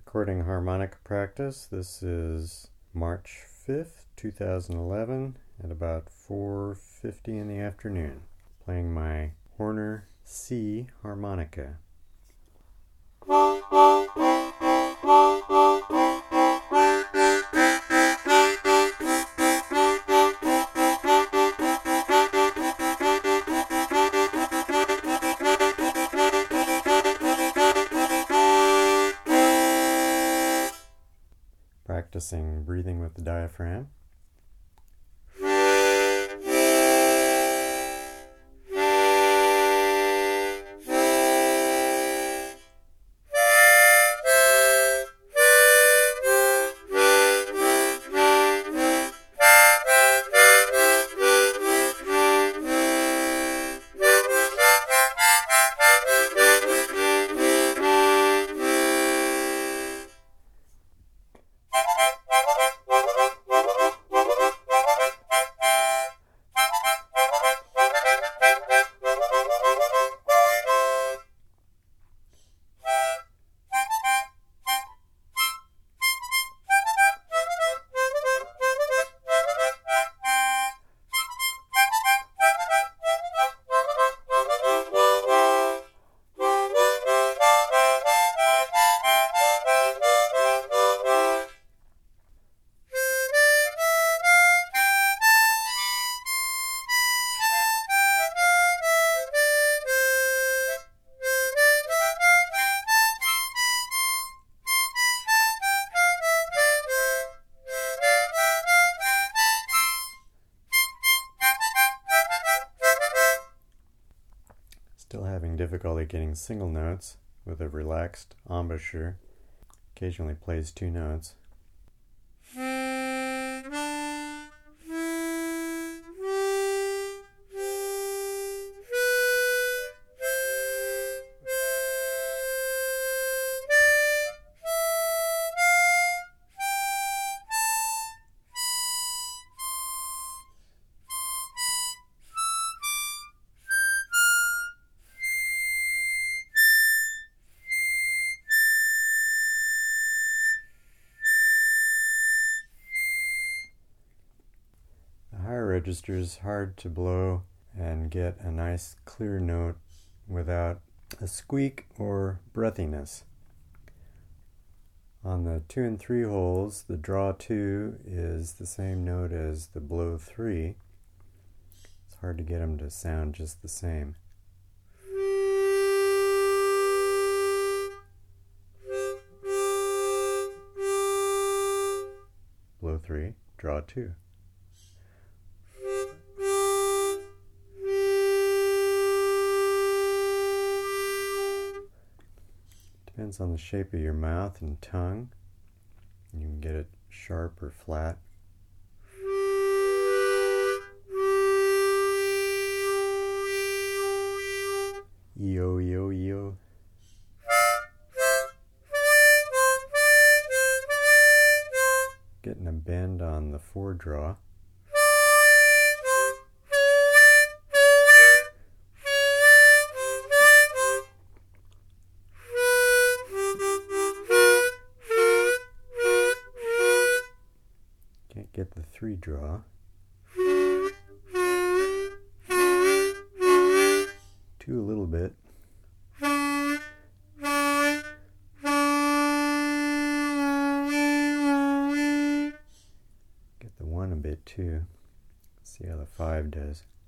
Recording harmonica practice. This is March 5th, 2011 at about 4:50 in the afternoon. Playing my Horner C harmonica. Practicing breathing with the diaphragm. Still having difficulty getting single notes with a relaxed embouchure. Occasionally plays two notes. Register is hard to blow and get a nice clear note without a squeak or breathiness. On the 2 and 3 holes, the draw 2 is the same note as the blow 3. It's hard to get them to sound just the same. Blow 3, draw 2. Depends on the shape of your mouth and tongue. You can get it sharp or flat. E-O, E-O, E-O. Getting a bend on the 4 draw. Can't get the 3 draw. 2 a little bit. Get the 1 a bit too. See how the 5 does.